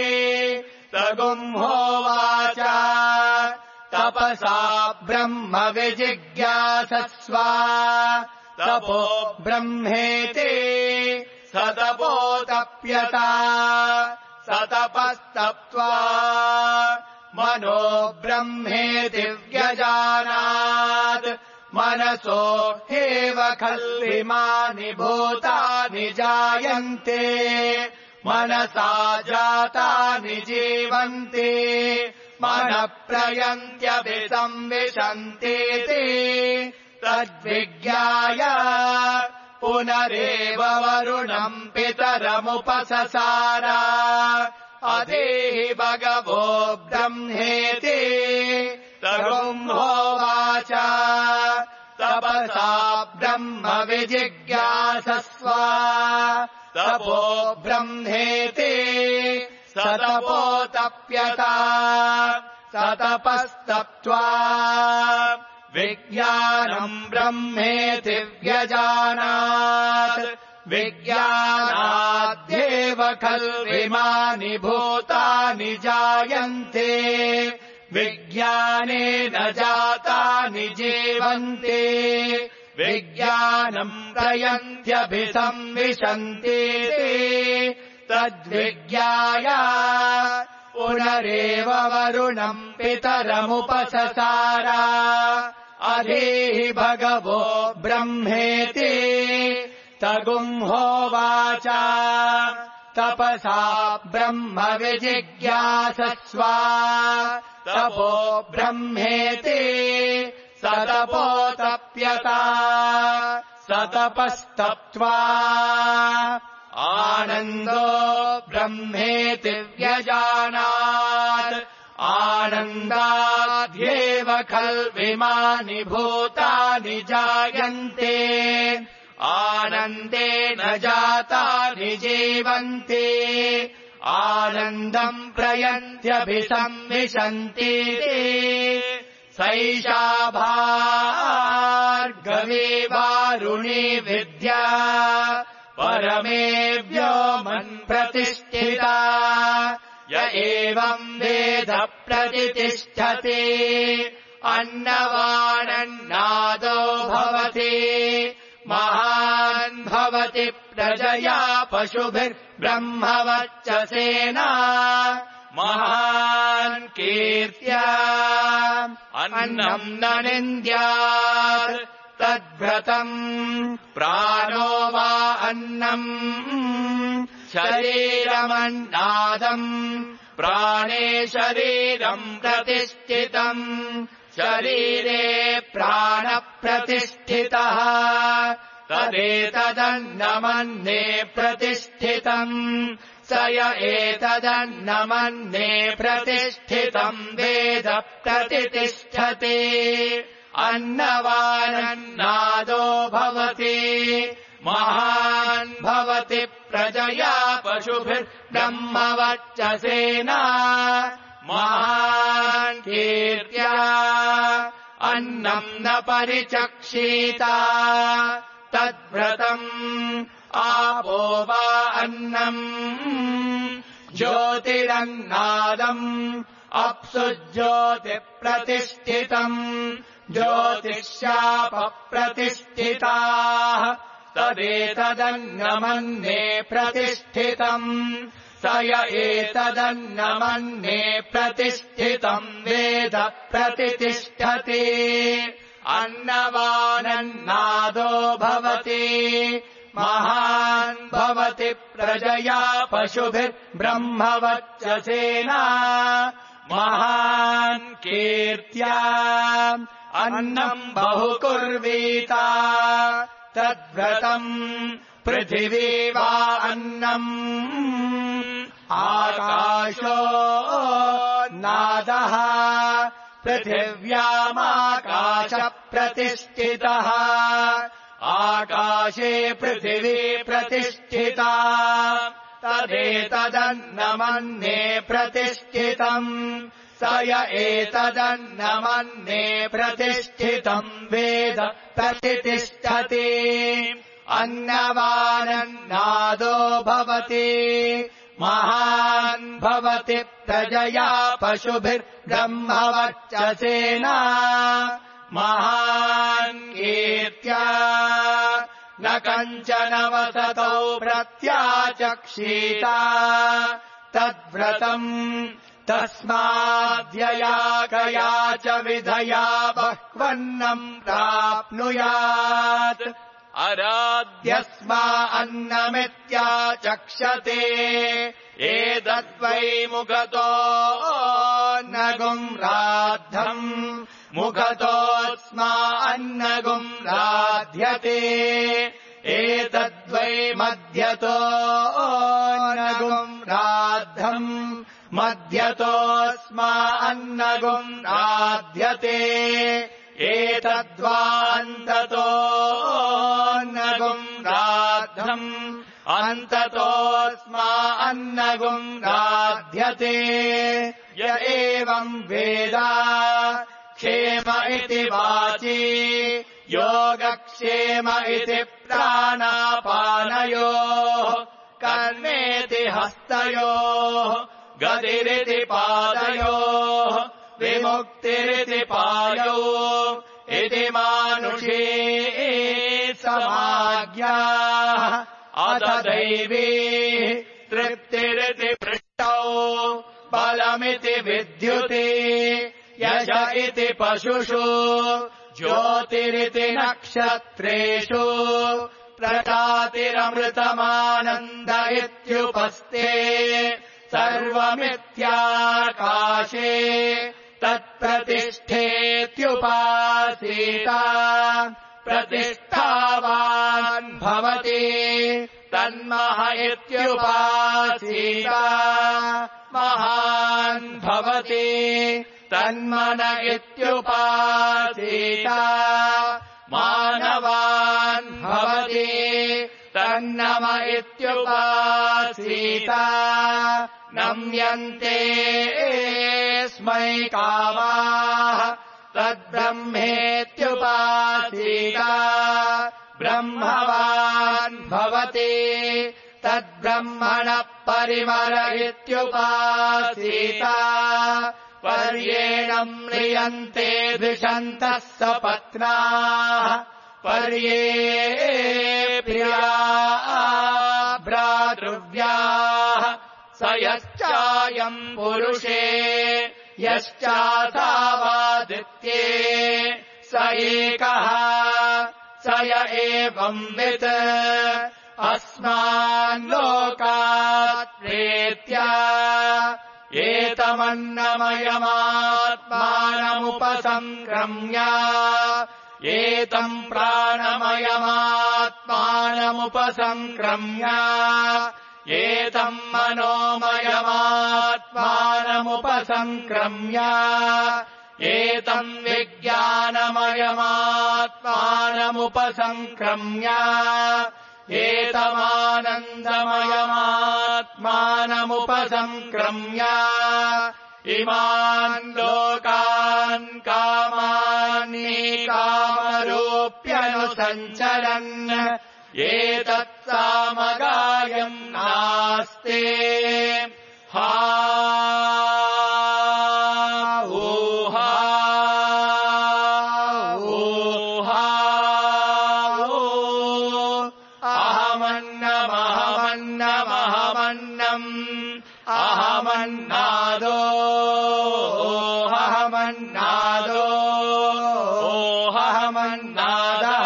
सगुंहोवाच तपसा ब्रह्म विजिज्ञासस्व तपो ब्रह्मेति स तपोतप्यता सतपस्तप्त्वा मनो ब्रह्मेति व्यजानात् मनसो ह्येव खल्विमानि भूतानि जायन्ते मनसा जातानि जीवन्ते मनः प्रयन्त्यभिसंविशन्तीति तद्विज्ञाय पुनरेव वरुणम् पितरमुपससार अधीहि भगवो ब्रह्मेति सगुंहोवाच तपसा ब्रह्म विजिज्ञासस्व तपो ब्रह्मेति स तपोतप्यता सतपस्तप्त्वा विज्ञानम् ब्रह्मेति व्यजानात् विज्ञानाद्येव खल्विमानि भूतानि जायन्ते विज्ञानेन जातानि जीवन्ते विज्ञानम् प्रयन्त्यभिसंविशन्तीति तद्विज्ञाय पुनरेव वरुणम् पितरमुपससार अधीहि भगवो ब्रह्मेति सगुंहोवाच तपसा ब्रह्म विजिज्ञासस्व तपो ब्रह्मेति स तपोतप्यता सतपस्तप्त्वा आनन्दो ब्रह्मेति व्यजानात् आनन्दाद्येव खल्विमानि भूतानि जायन्ते आनन्देन जातानि जीवन्ते आनन्दम् प्रयन्त्यभिसंविशन्तीति सैषा भार्गवी वारुणी विद्या परमे व्योमन् प्रतिष्ठिता य एवम् वेद प्रतितिष्ठति अन्नवानन्नादो भवति महान् भवति प्रजया पशुभिर्ब्रह्मवर्चसेना महान् कीर्त्या अन्नम् न निन्द्यात् तद्व्रतम् प्राणो वा अन्नम् शरीरमन्नादम् प्राणे शरीरम् प्रतिष्ठितम् शरीरे प्राणप्रतिष्ठितः तदेतदन्नमन्ने प्रतिष्ठितम् स य एतदन्नमन्ने प्रतिष्ठितम् वेद प्रतितिष्ठते अन्नवानन्नादो भवति महान् भवति प्रजया पशुभिर्ब्रह्मवर्चसेना महान् कीर्त्या अन्नम् न परिचक्षीत तद्व्रतम् आपो वा अन्नम् ज्योतिरन्नादम् अप्सु ज्योतिप्रतिष्ठितम् ज्योतिश्शापप्रतिष्ठिताः तदेतदन्नमन्ये प्रतिष्ठितम् स य एतदन्नमन्ये प्रतिष्ठितम् वेद प्रतितिष्ठति अन्नवानन्नादो भवति महान् भवति प्रजया पशुभिर्ब्रह्मवर्चसेन महान् कीर्त्या अन्नम् बहुकुर्वीत तद्व्रतम् पृथिवी वा अन्नम् आकाशो नादः पृथिव्यामाकाशप्रतिष्ठितः आकाशे पृथिवी प्रतिष्ठिता तदेतदन्नमन्ये प्रतिष्ठितम् स य एतदन्नमन्ये प्रतिष्ठितम् वेद प्रतितिष्ठति अन्नवानन्नादो भवति महान् भवति प्रजया पशुभिर्ब्रह्मवर्चसेन महान् कीर्त्या न कञ्चन वसतौ प्रत्याचक्षीत तद्व्रतम् तस्माद्यया कया च विधया बह्वन्नम् प्राप्नुयात् अराध्यस्मा अन्नमित्याचक्षते एतद्वै मुखतो अन्नगुम् राद्धम् मुखतोऽस्मा अन्नगुम् राध्यते एतद्वै मध्यतो अन्नगुम् राद्धम् मध्यतोऽस्मा अन्नगुम् राध्यते एतद्वा अन्ततो अन्नगुम् राद्धम् अन्ततोऽस्मा अन्नगुम् राध्यते य एवम् वेद क्षेम इति वाचि योगक्षेम इति प्राणापानयोः कर्मेति हस्तयोः गतिरिति पादयोः विमुक्तिरिति पायौ इति मानुषे समाज्ञाः अथ दैवी तृप्तिरिति पृष्टौ बलमिति विद्युते यश इति पशुषु ज्योतिरिति नक्षत्रेषु प्रजातिरमृतमानन्द इत्युपस्थे सर्वमित्याकाशे तत्प्रतिष्ठेत्युपासीत प्रतिष्ठावान् भवति तन्मह इत्युपासीत महान् भवति तन्मन इत्युपासीत मानवान् भवति तन्नम इत्युपासीत नम्यन्ते स्मै कामाः तद्ब्रह्मेत्युपासीत ब्रह्मवान् भवति तद्ब्रह्मणः परिमल इत्युपासीत पर्येण म्रियन्ते द्विषन्तः सपत्नाः पर्ये प्रिया भ्रातृव्याः स यश्चायम् पुरुषे यश्चासावादित्ये स एकः स य एवंवित् अस्मान् लोकात् प्रेत्य एतमन्नमयमात्मानमुपसङ्क्रम्य एतम् प्राणमयमात्मानमुपसङ्क्रम्य एतम् मनोमयमात्मानमुपसङ्क्रम्य एतम् विज्ञानमयमात्मानमुपसङ्क्रम्य एतमानन्दमयमात्मानमुपसङ्क्रम्य इमान् लोकान् कामानि कामरूप्यनुसञ्चरन् एतत्सामगायम् नास्ते हा ऊहा ऊहा अहमन्नमहमन्नमहमन्नम् अहमन्नादो अहमन्नादो अहमन्नादः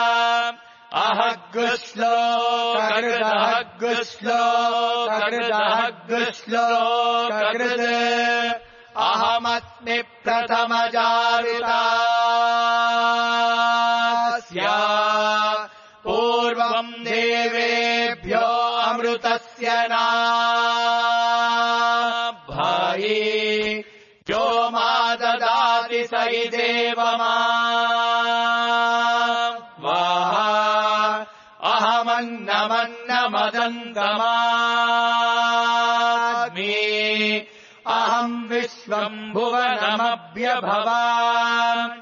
अहग्गुश्लोककृदहग्गुश्लोककृदहग्गुश्लोककृद अहमस्मि प्रथमजावितास्य पूर्वम् देवेभ्यो अमृतस्य नाभ्याहि यो मा ददाति स इदेव मा वः अहमन्नमन्नमदन्तमास्मि अहम् विश्वम् भुवनमभ्यभवाम्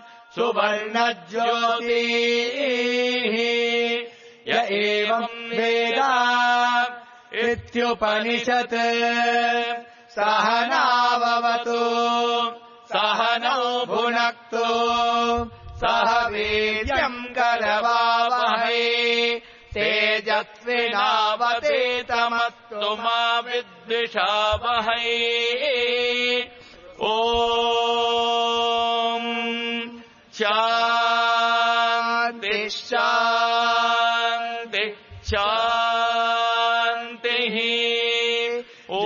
सुवर्णज्योतिः य एवम् वेद इत्युपनिषत् सहनाववतु सहनौ भुनक्तु सह वीर्यम् करवावहै तेजस्विनावतीतमस्तु मा विद्विषावहै ॐ शान्ति शान्ति शान्तिः ॐ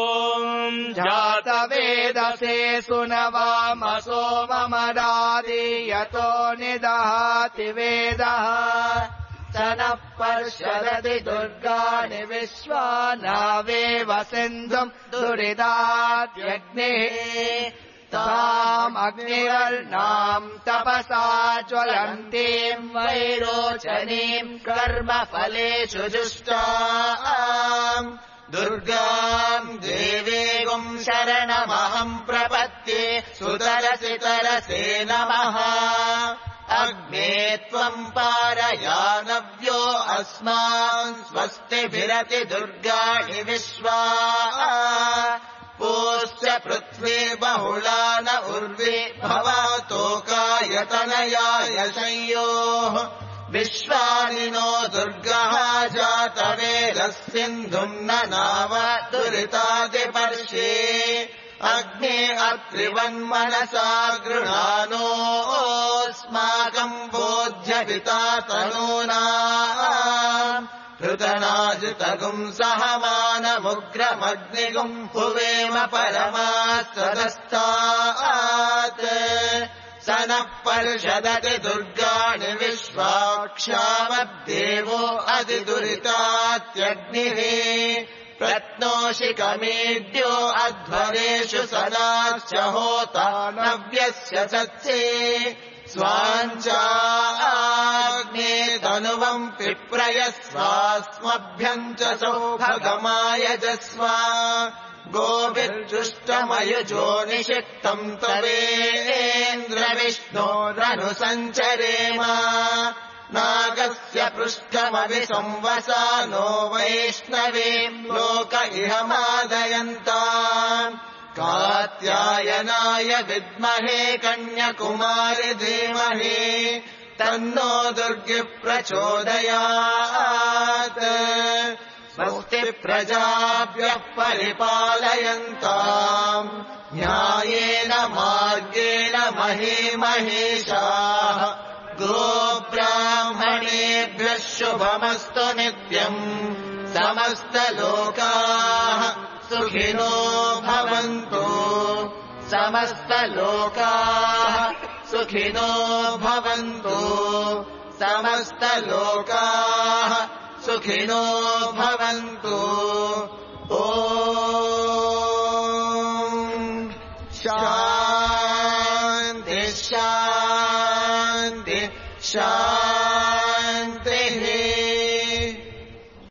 जातवेदसे सुनवामसो ममदादीयतो निदहाति वेदः स नः पर्षदति दुर्गाणि विश्वानावेव सिन्धुम् दुरिताद्यग्निः ताम् अग्निवर्णाम् तपसा ज्वलन्तीम् वैरोचनीम् कर्मफलेषु जुष्टाम् दुर्गाम् देवीम् शरणमहम् प्रपद्ये सुतरसि तरसे नमः अग्ने त्वम् पारयानव्यो अस्मान् स्वस्तिभिरति दुर्गाणि विश्वा पूश्च पृथ्वी बहुला न उर्वी भवतोकायतनयाय शय्योः विश्वानि नो दुर्गः जातवेदः सिन्धुम् न नाव दुरितादिपर्षे अग्ने अत्रिवन्मनसा गृहाणोऽस्माकम् बोध्यपिता तनूना हृतनाजितगुम् सहमानमुग्रमग्निगुम् हुवेम परमास्तदस्तात् स नः पर्षदति दुर्गाणि विश्वाक्षामद्देवो अधिदुरितात्यग्निः प्रत्नोषिकमेद्यो अध्वरेषु सदाश्च होता नव्यस्य सत्से स्वाञ्चाग्ने तनुवम् पिप्रयस्वास्मभ्यम् च सौभगमायजस्व गोभिर्जुष्टमयुजो निषिक्तम् तवेन्द्रविष्णोरनुसञ्चरेम नागस्य पृष्ठमभि संवसानो वैष्णवीम् लोक इह मादयन्ता कात्यायनाय विद्महे कन्याकुमारि धीमहि तन्नो दुर्गिः प्रचोदयात् स्वस्ति प्रजाभ्यः परिपालयन्ताम् न्यायेन मार्गेण महीमहेशाः गोब्राह्मणेभ्यः शुभमस्तु नित्यम् समस्तलोकाः सुखिनो भवन्तु समस्तलोकाः सुखिनो भवन्तु समस्तलोकाः सुखिनो भवन्तु ॐ शान्ति शान्ति शान्ति